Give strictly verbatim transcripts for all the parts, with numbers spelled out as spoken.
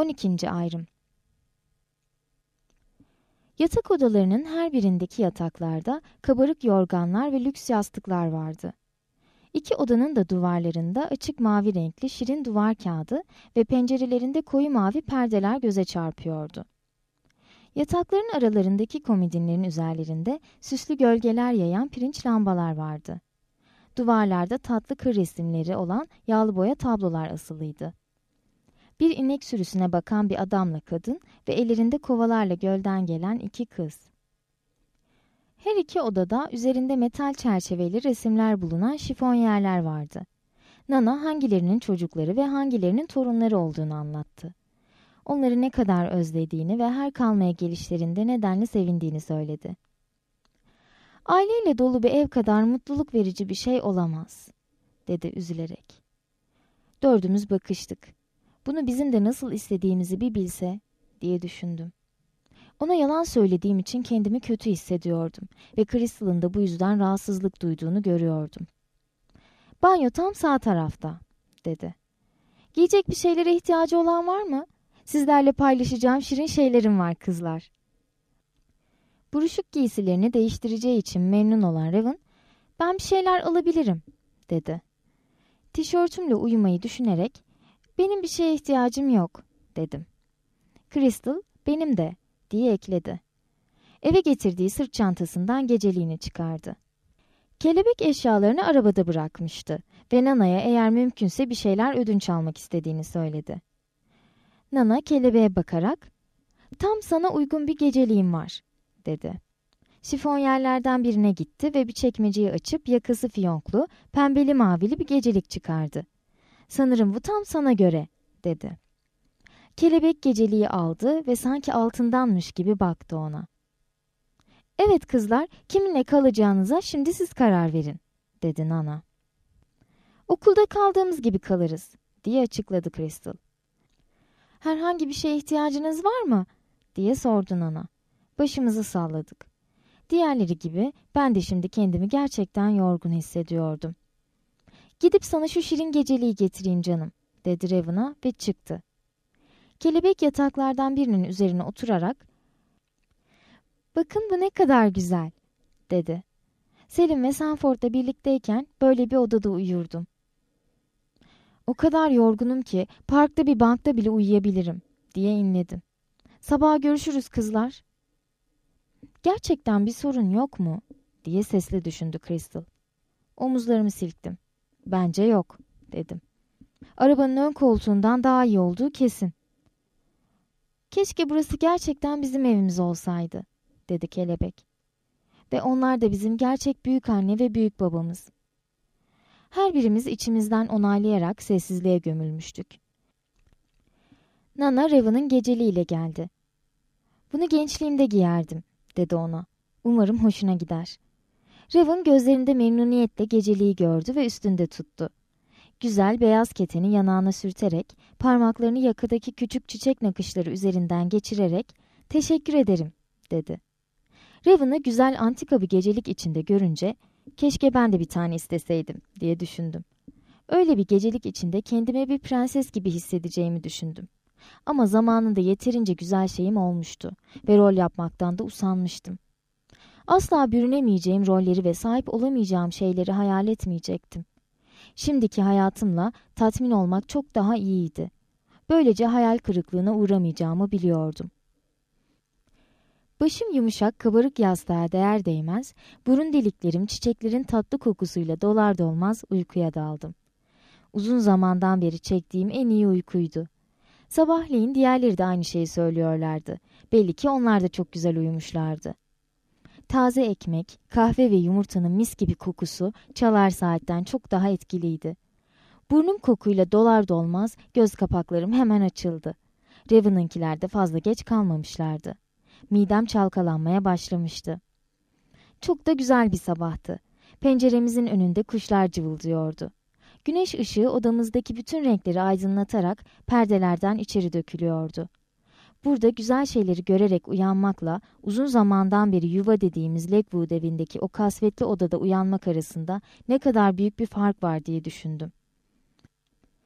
on ikinci ayrım. Yatak odalarının her birindeki yataklarda kabarık yorganlar ve lüks yastıklar vardı. İki odanın da duvarlarında açık mavi renkli şirin duvar kağıdı ve pencerelerinde koyu mavi perdeler göze çarpıyordu. Yatakların aralarındaki komodinlerin üzerlerinde süslü gölgeler yayan pirinç lambalar vardı. Duvarlarda tatlı kır resimleri olan yağlı boya tablolar asılıydı. Bir inek sürüsüne bakan bir adamla kadın ve ellerinde kovalarla gölden gelen iki kız. Her iki odada üzerinde metal çerçeveli resimler bulunan şifonyerler vardı. Nana hangilerinin çocukları ve hangilerinin torunları olduğunu anlattı. Onları ne kadar özlediğini ve her kalmaya gelişlerinde nedenle sevindiğini söyledi. "Aileyle dolu bir ev kadar mutluluk verici bir şey olamaz," dedi üzülerek. Dördümüz bakıştık. Bunu bizim de nasıl istediğimizi bir bilse diye düşündüm. Ona yalan söylediğim için kendimi kötü hissediyordum ve Crystal'ın da bu yüzden rahatsızlık duyduğunu görüyordum. "Banyo tam sağ tarafta," dedi. "Giyecek bir şeylere ihtiyacı olan var mı? Sizlerle paylaşacağım şirin şeylerim var kızlar." Buruşuk giysilerini değiştireceği için memnun olan Raven, "Ben bir şeyler alabilirim," dedi. Tişörtümle uyumayı düşünerek, "Benim bir şeye ihtiyacım yok," dedim. Crystal, "Benim de," diye ekledi. Eve getirdiği sırt çantasından geceliğini çıkardı. Kelebek eşyalarını arabada bırakmıştı ve Nana'ya eğer mümkünse bir şeyler ödünç almak istediğini söyledi. Nana kelebeğe bakarak, "Tam sana uygun bir geceliğim var," dedi. Şifonyerlerden birine gitti ve bir çekmeceyi açıp yakası fiyonklu, pembeli mavili bir gecelik çıkardı. "Sanırım bu tam sana göre," dedi. Kelebek geceliği aldı ve sanki altındanmış gibi baktı ona. "Evet kızlar, kiminle kalacağınıza şimdi siz karar verin," dedi Nana. "Okulda kaldığımız gibi kalırız," diye açıkladı Crystal. "Herhangi bir şeye ihtiyacınız var mı?" diye sordu Nana. Başımızı salladık. Diğerleri gibi ben de şimdi kendimi gerçekten yorgun hissediyordum. "Gidip sana şu şirin geceliği getireyim canım," dedi Raven'a ve çıktı. Kelebek yataklardan birinin üzerine oturarak, "Bakın bu ne kadar güzel," dedi. "Selim ve Sanford'la birlikteyken böyle bir odada uyurdum. O kadar yorgunum ki parkta bir bankta bile uyuyabilirim," diye inledim. "Sabaha görüşürüz kızlar." "Gerçekten bir sorun yok mu?" diye sesli düşündü Crystal. Omuzlarımı silktim. "Bence yok," dedim. "Arabanın ön koltuğundan daha iyi olduğu kesin." "Keşke burası gerçekten bizim evimiz olsaydı," dedi kelebek. "Ve onlar da bizim gerçek büyük anne ve büyük babamız." Her birimiz içimizden onaylayarak sessizliğe gömülmüştük. Nana Raven'ın geceliğiyle geldi. "Bunu gençliğimde giyerdim," dedi ona. "Umarım hoşuna gider." Raven gözlerinde memnuniyetle geceliği gördü ve üstünde tuttu. Güzel beyaz keteni yanağına sürterek, parmaklarını yakadaki küçük çiçek nakışları üzerinden geçirerek, "Teşekkür ederim," dedi. Raven'ı güzel antika bir gecelik içinde görünce, "Keşke ben de bir tane isteseydim," diye düşündüm. Öyle bir gecelik içinde kendime bir prenses gibi hissedeceğimi düşündüm. Ama zamanında yeterince güzel şeyim olmuştu ve rol yapmaktan da usanmıştım. Asla bürünemeyeceğim rolleri ve sahip olamayacağım şeyleri hayal etmeyecektim. Şimdiki hayatımla tatmin olmak çok daha iyiydi. Böylece hayal kırıklığına uğramayacağımı biliyordum. Başım yumuşak kabarık yastığa değer değmez, burun deliklerim çiçeklerin tatlı kokusuyla dolar dolmaz uykuya daldım. Uzun zamandan beri çektiğim en iyi uykuydu. Sabahleyin diğerleri de aynı şeyi söylüyorlardı. Belli ki onlar da çok güzel uyumuşlardı. Taze ekmek, kahve ve yumurtanın mis gibi kokusu çalar saatten çok daha etkiliydi. Burnum kokuyla dolar dolmaz göz kapaklarım hemen açıldı. Raven'ınkiler de fazla geç kalmamışlardı. Midem çalkalanmaya başlamıştı. Çok da güzel bir sabahtı. Penceremizin önünde kuşlar cıvıldıyordu. Güneş ışığı odamızdaki bütün renkleri aydınlatarak perdelerden içeri dökülüyordu. Burada güzel şeyleri görerek uyanmakla uzun zamandan beri yuva dediğimiz Lakewood evindeki o kasvetli odada uyanmak arasında ne kadar büyük bir fark var diye düşündüm.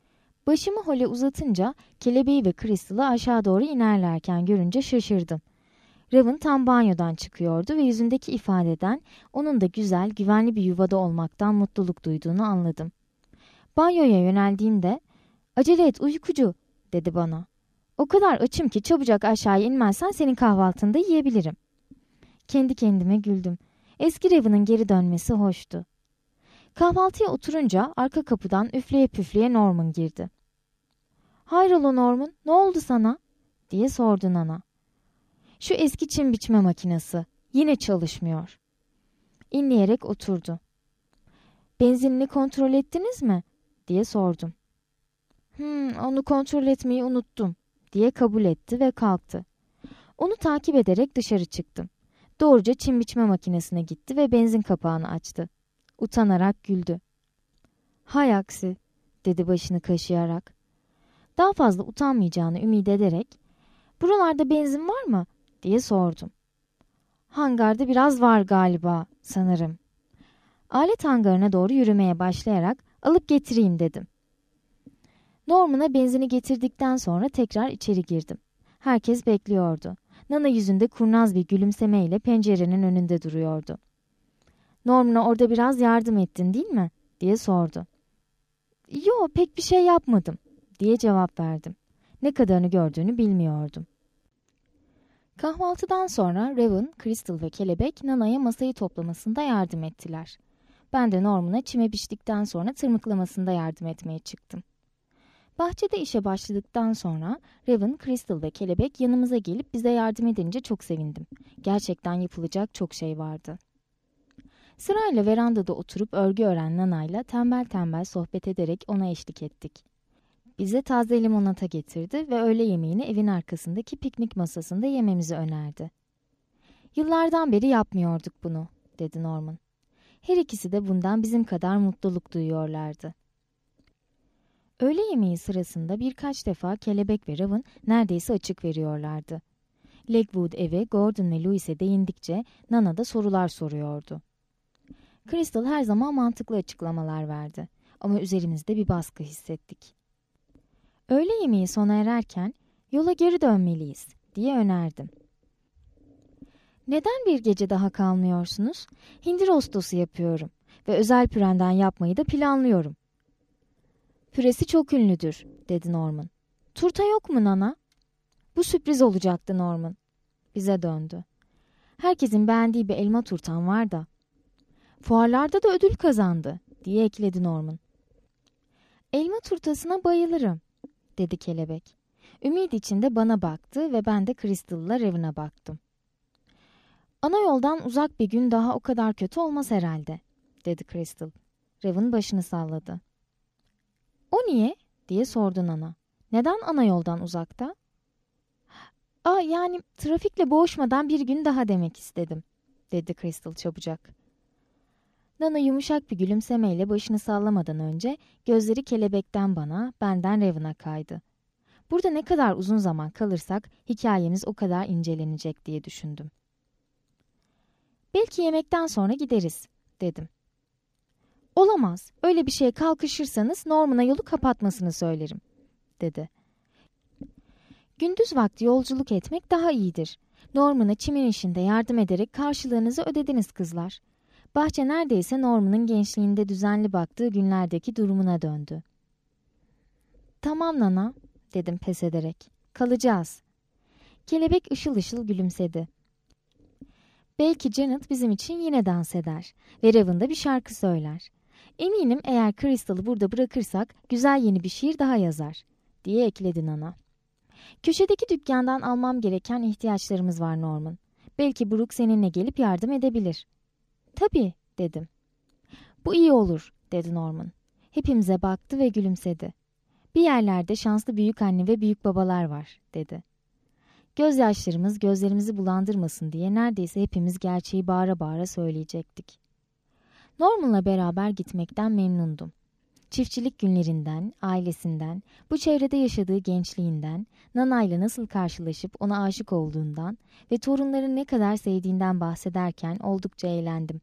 Başımı hole uzatınca kelebeği ve Crystal'ı aşağı doğru inerlerken görünce şaşırdım. Raven tam banyodan çıkıyordu ve yüzündeki ifadeden onun da güzel, güvenli bir yuvada olmaktan mutluluk duyduğunu anladım. Banyoya yöneldiğinde "Acele et uykucu," dedi bana. "O kadar açım ki çabucak aşağıya inmezsen senin kahvaltını da yiyebilirim." Kendi kendime güldüm. Eski Raven'ın geri dönmesi hoştu. Kahvaltıya oturunca arka kapıdan üfleye püfleye Norman girdi. "Hayrola Norman, ne oldu sana?" diye sordu Nana. "Şu eski çim biçme makinesi yine çalışmıyor." İnleyerek oturdu. "Benzinini kontrol ettiniz mi?" diye sordum. Hmm, onu kontrol etmeyi unuttum," diye kabul etti ve kalktı. Onu takip ederek dışarı çıktım. Doğruca çim biçme makinesine gitti ve benzin kapağını açtı. Utanarak güldü. "Hay aksi," dedi başını kaşıyarak. Daha fazla utanmayacağını ümit ederek, "Buralarda benzin var mı?" diye sordum. "Hangarda biraz var galiba, sanırım." Alet hangarına doğru yürümeye başlayarak "Alıp getireyim," dedim. Norman'a benzini getirdikten sonra tekrar içeri girdim. Herkes bekliyordu. Nana yüzünde kurnaz bir gülümsemeyle pencerenin önünde duruyordu. "Norman'a orada biraz yardım ettin değil mi?" diye sordu. "Yo, pek bir şey yapmadım," diye cevap verdim. Ne kadarını gördüğünü bilmiyordum. Kahvaltıdan sonra Raven, Crystal ve Kelebek Nana'ya masayı toplamasında yardım ettiler. Ben de Norman'a çime biçtikten sonra tırmıklamasında yardım etmeye çıktım. Bahçede işe başladıktan sonra Raven, Crystal ve Kelebek yanımıza gelip bize yardım edince çok sevindim. Gerçekten yapılacak çok şey vardı. Sırayla verandada oturup örgü ören Nana'yla tembel tembel sohbet ederek ona eşlik ettik. Bize taze limonata getirdi ve öğle yemeğini evin arkasındaki piknik masasında yememizi önerdi. "Yıllardan beri yapmıyorduk bunu," dedi Norman. Her ikisi de bundan bizim kadar mutluluk duyuyorlardı. Öğle yemeği sırasında birkaç defa Kelebek ve Raven neredeyse açık veriyorlardı. Legwood eve, Gordon ve Louis'e değindikçe Nana da sorular soruyordu. Crystal her zaman mantıklı açıklamalar verdi ama üzerimizde bir baskı hissettik. Öğle yemeği sona ererken "Yola geri dönmeliyiz," diye önerdim. "Neden bir gece daha kalmıyorsunuz? Hindi rostosu yapıyorum ve özel pürenden yapmayı da planlıyorum." "Püresi çok ünlüdür," dedi Norman. "Turta yok mu Nana?" "Bu sürpriz olacaktı Norman." Bize döndü. "Herkesin beğendiği bir elma turtam var da." "Fuarlarda da ödül kazandı," diye ekledi Norman. "Elma turtasına bayılırım," dedi Kelebek. Ümit içinde bana baktı ve ben de Crystal'la Raven'a baktım. "Ana yoldan uzak bir gün daha o kadar kötü olmaz herhalde," dedi Crystal. Raven başını salladı. "O niye?" diye sordu Nana. "Neden ana yoldan uzakta?" "Aa, yani trafikle boğuşmadan bir gün daha demek istedim," dedi Crystal çabucak. Nana yumuşak bir gülümsemeyle başını sallamadan önce gözleri Kelebekten bana, benden Raven'a kaydı. Burada ne kadar uzun zaman kalırsak hikayemiz o kadar incelenecek diye düşündüm. "Belki yemekten sonra gideriz," dedim. "Olamaz. Öyle bir şeye kalkışırsanız Norman'a yolu kapatmasını söylerim," dedi. "Gündüz vakti yolculuk etmek daha iyidir. Norman'a çimin işinde yardım ederek karşılığınızı ödediniz kızlar." Bahçe neredeyse Norman'ın gençliğinde düzenli baktığı günlerdeki durumuna döndü. "Tamam Nana," dedim pes ederek. "Kalacağız." Kelebek ışıl ışıl gülümsedi. "Belki Janet bizim için yine dans eder ve Raven da bir şarkı söyler. Eminim eğer Crystal'ı burada bırakırsak güzel yeni bir şiir daha yazar," diye ekledi Nana. "Köşedeki dükkandan almam gereken ihtiyaçlarımız var Norman. Belki Brooke seninle gelip yardım edebilir." "Tabii," dedim. "Bu iyi olur," dedi Norman. Hepimize baktı ve gülümsedi. "Bir yerlerde şanslı büyükanne ve büyük babalar var," dedi. Gözyaşlarımız gözlerimizi bulandırmasın diye neredeyse hepimiz gerçeği bağıra bağıra söyleyecektik. Norman'la beraber gitmekten memnundum. Çiftçilik günlerinden, ailesinden, bu çevrede yaşadığı gençliğinden, Nana'yla nasıl karşılaşıp ona aşık olduğundan ve torunlarını ne kadar sevdiğinden bahsederken oldukça eğlendim.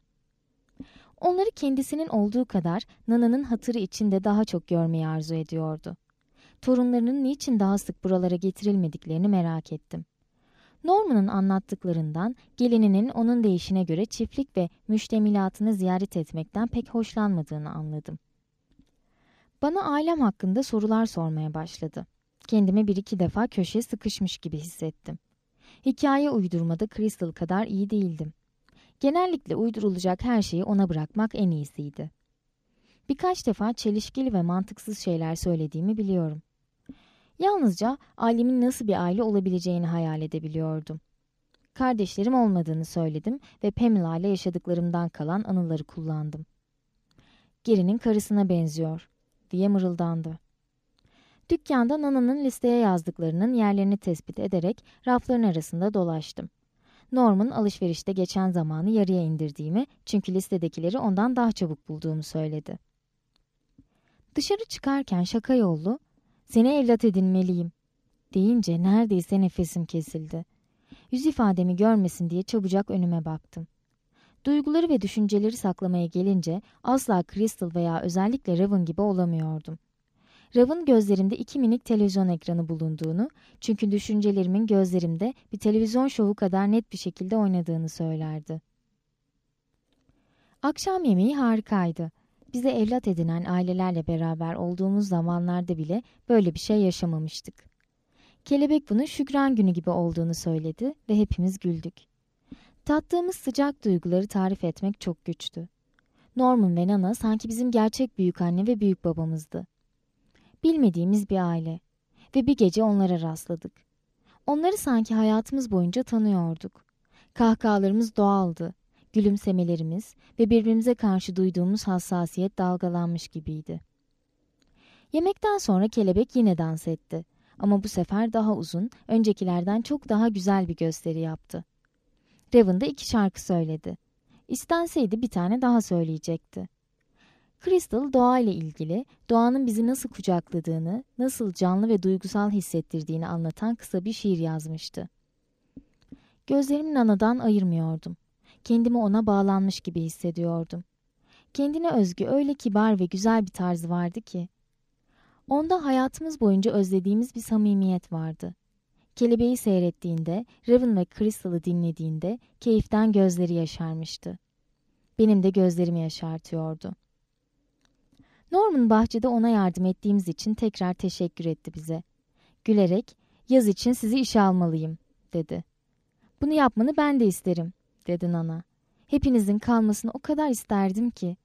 Onları kendisinin olduğu kadar Nana'nın hatırı için de daha çok görmeyi arzu ediyordu. torunlarının niçin daha sık buralara getirilmediklerini merak ettim. Norman'ın anlattıklarından gelininin onun deyişine göre çiftlik ve müştemilatını ziyaret etmekten pek hoşlanmadığını anladım. Bana ailem hakkında sorular sormaya başladı. Kendimi bir iki defa köşeye sıkışmış gibi hissettim. Hikaye uydurmada Crystal kadar iyi değildim. Genellikle uydurulacak her şeyi ona bırakmak en iyisiydi. Birkaç defa çelişkili ve mantıksız şeyler söylediğimi biliyorum. Yalnızca ailemin nasıl bir aile olabileceğini hayal edebiliyordum. Kardeşlerim olmadığını söyledim ve Pamela ile yaşadıklarımdan kalan anıları kullandım. Gary'nin karısına benziyor, diye mırıldandı. Dükkanda Nana'nın listeye yazdıklarının yerlerini tespit ederek rafların arasında dolaştım. Norman alışverişte geçen zamanı yarıya indirdiğimi, çünkü listedekileri ondan daha çabuk bulduğumu söyledi. Dışarı çıkarken şaka yollu, "Seni evlat edinmeliyim," deyince neredeyse nefesim kesildi. Yüz ifademi görmesin diye çabucak önüme baktım. Duyguları ve düşünceleri saklamaya gelince asla Crystal veya özellikle Raven gibi olamıyordum. Raven gözlerimde iki minik televizyon ekranı bulunduğunu, çünkü düşüncelerimin gözlerimde bir televizyon şovu kadar net bir şekilde oynadığını söylerdi. Akşam yemeği harikaydı. Bize evlat edinen ailelerle beraber olduğumuz zamanlarda bile böyle bir şey yaşamamıştık. Kelebek bunun Şükran Günü gibi olduğunu söyledi ve hepimiz güldük. Tattığımız sıcak duyguları tarif etmek çok güçtü. Norman ve Nana sanki bizim gerçek büyükanne ve büyük babamızdı. Bilmediğimiz bir aile ve bir gece onlara rastladık. Onları sanki hayatımız boyunca tanıyorduk. Kahkahalarımız doğaldı, gülümsemelerimiz ve birbirimize karşı duyduğumuz hassasiyet dalgalanmış gibiydi. Yemekten sonra kelebek yine dans etti ama bu sefer daha uzun, öncekilerden çok daha güzel bir gösteri yaptı. Raven da iki şarkı söyledi. İstenseydi bir tane daha söyleyecekti. Crystal doğayla ilgili, doğanın bizi nasıl kucakladığını, nasıl canlı ve duygusal hissettirdiğini anlatan kısa bir şiir yazmıştı. Gözlerimi Nana'dan ayırmıyordum. Kendimi ona bağlanmış gibi hissediyordum. Kendine özgü öyle kibar ve güzel bir tarzı vardı ki. Onda hayatımız boyunca özlediğimiz bir samimiyet vardı. Kelebeği seyrettiğinde, Raven ve Crystal'ı dinlediğinde keyiften gözleri yaşarmıştı. Benim de gözlerimi yaşartıyordu. Norman bahçede ona yardım ettiğimiz için tekrar teşekkür etti bize. Gülerek, "Yaz için sizi işe almalıyım," dedi. "Bunu yapmanı ben de isterim," dedi Nana. "Hepinizin kalmasını o kadar isterdim ki."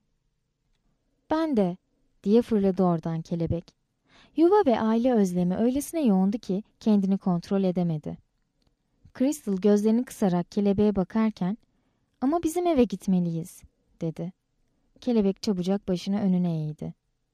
"Ben de," diye fırladı oradan kelebek. Yuva ve aile özlemi öylesine yoğundu ki kendini kontrol edemedi. Crystal gözlerini kısarak kelebeğe bakarken, "Ama bizim eve gitmeliyiz," dedi. Kelebek çabucak başını önüne eğdi.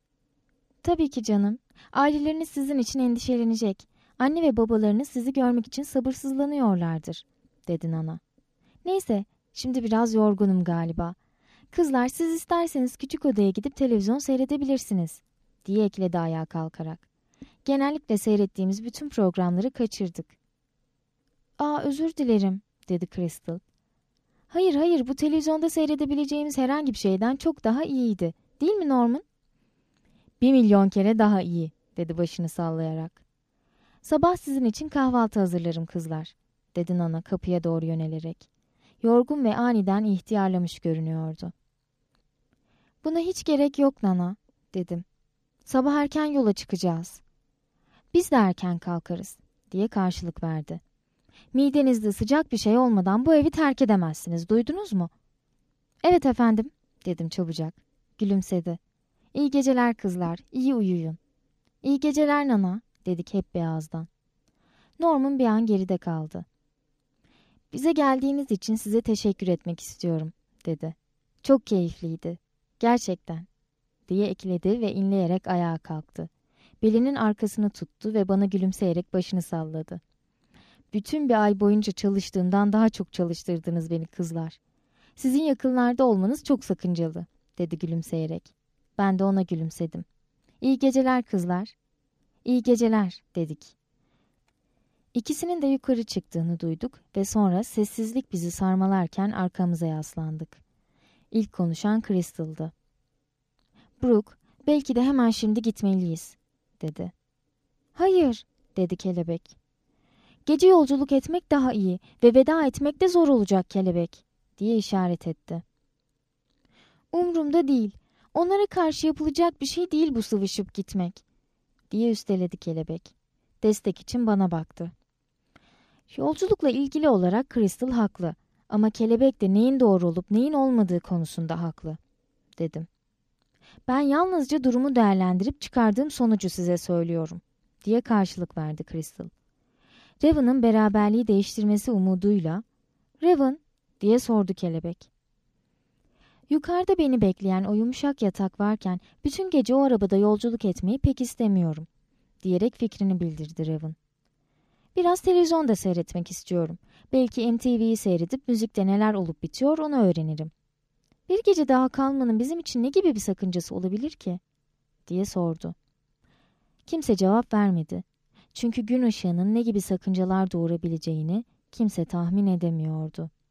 "Tabii ki canım. Aileleriniz sizin için endişelenecek. Anne ve babalarınız sizi görmek için sabırsızlanıyorlardır," dedi Nana. "Neyse, şimdi biraz yorgunum galiba. Kızlar, siz isterseniz küçük odaya gidip televizyon seyredebilirsiniz," diye ekledi ayağa kalkarak. "Genellikle seyrettiğimiz bütün programları kaçırdık." "Aa, özür dilerim," dedi Crystal. "Hayır hayır, bu televizyonda seyredebileceğimiz herhangi bir şeyden çok daha iyiydi. Değil mi Norman?" "Bir milyon kere daha iyi," dedi başını sallayarak. "Sabah sizin için kahvaltı hazırlarım kızlar," dedi Nana kapıya doğru yönelerek. Yorgun ve aniden ihtiyarlamış görünüyordu. "Buna hiç gerek yok Nana," dedim. "Sabah erken yola çıkacağız." "Biz de erken kalkarız," diye karşılık verdi. "Midenizde sıcak bir şey olmadan bu evi terk edemezsiniz, duydunuz mu?" "Evet efendim," dedim çabucak. Gülümsedi. "İyi geceler kızlar, iyi uyuyun." "İyi geceler Nana," dedik hep beyazdan. Norman bir an geride kaldı. "Bize geldiğiniz için size teşekkür etmek istiyorum," dedi. "Çok keyifliydi. Gerçekten," diye ekledi ve inleyerek ayağa kalktı. Belinin arkasını tuttu ve bana gülümseyerek başını salladı. "Bütün bir ay boyunca çalıştığımdan daha çok çalıştırdınız beni kızlar. Sizin yakınlarda olmanız çok sakıncalı," dedi gülümseyerek. Ben de ona gülümsedim. "İyi geceler kızlar." "İyi geceler," dedik. İkisinin de yukarı çıktığını duyduk ve sonra sessizlik bizi sarmalarken arkamıza yaslandık. İlk konuşan Crystal'dı. "Brooke, belki de hemen şimdi gitmeliyiz," dedi. Hayır, dedi kelebek. Gece yolculuk etmek daha iyi ve veda etmek de zor olacak kelebek, diye işaret etti. Umrumda değil, onlara karşı yapılacak bir şey değil bu sıvışıp gitmek, diye üsteledi kelebek. Destek için bana baktı. Yolculukla ilgili olarak Crystal haklı ama kelebek de neyin doğru olup neyin olmadığı konusunda haklı, dedim. Ben yalnızca durumu değerlendirip çıkardığım sonucu size söylüyorum, diye karşılık verdi Crystal. Raven'ın beraberliği değiştirmesi umuduyla, Raven, diye sordu kelebek. Yukarıda beni bekleyen o yumuşak yatak varken bütün gece o arabada yolculuk etmeyi pek istemiyorum, diyerek fikrini bildirdi Raven. Biraz televizyon da seyretmek istiyorum. Belki M T V'yi seyredip müzikte neler olup bitiyor onu öğrenirim. Bir gece daha kalmanın bizim için ne gibi bir sakıncası olabilir ki? Diye sordu. Kimse cevap vermedi. Çünkü gün ışığının ne gibi sakıncalar doğurabileceğini kimse tahmin edemiyordu.